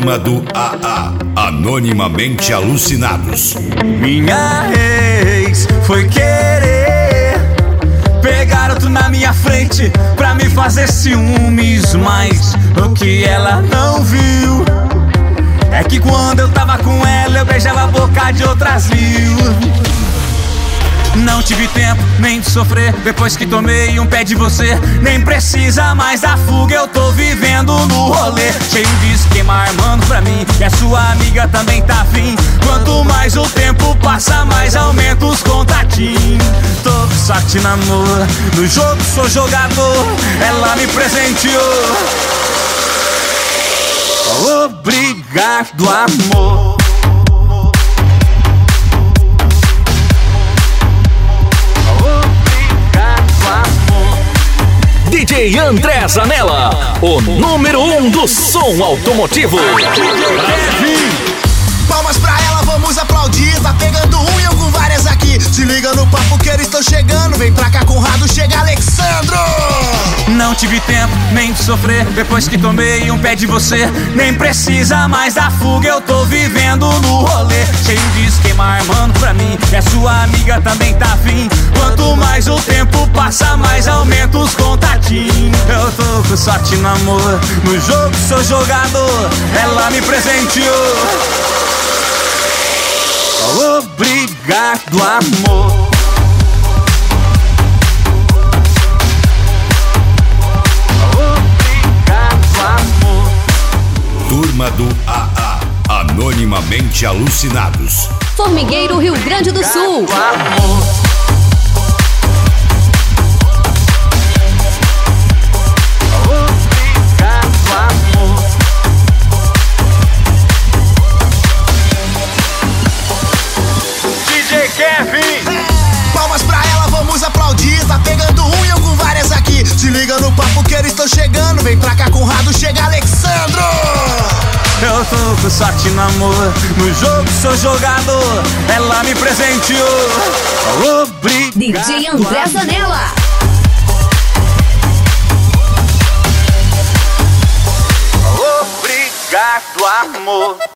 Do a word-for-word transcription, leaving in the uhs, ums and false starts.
Turma do A A, anonimamente alucinados. Minha ex foi querer pegar outro na minha frente pra me fazer ciúmes, mas o que ela não viu é que quando eu tava com ela eu beijava a boca de outras mil. Não tive tempo nem de sofrer depois que tomei um pé de você. Nem precisa mais da fuga, eu tô vivendo no rolê. Cheio de esquema armando pra mim, e a sua amiga também tá afim. Quanto mais o tempo passa, mais aumenta os contatinhos. Tô só te namoro, no jogo sou jogador. Ela me presenteou. Obrigado, amor. D J André Zanella, o número um do som automotivo. Palmas pra ela, vamos aplaudir. Tá pegando um e eu com várias aqui. Se liga no papo que eles estão chegando. Vem pra cá, Conrado, chega Alexandro. Não tive tempo nem de sofrer depois que tomei um pé de você. Nem precisa mais da fuga, eu tô vivendo no rolê. Cheio de esquema armando pra mim, e a sua amiga também tá afim. Quanto mais o tempo passa, mais aumenta os contatinhos. Eu tô com sorte no amor, no jogo sou jogador. Ela me presenteou. Obrigado, amor. Turma do A A, anonimamente alucinados. Formigueiro, Rio Grande do Sul. D J Kevin. Palmas pra ela, vamos aplaudir. Tá pegando um e eu com várias aqui. Se liga no papo que eles estão chegando. Vem pra cá, Conrado, chega Alexandro. Eu tô com sorte no amor, no jogo sou jogador. Ela me presenteou. Obrigado. D J André Zanella. Obrigado, amor.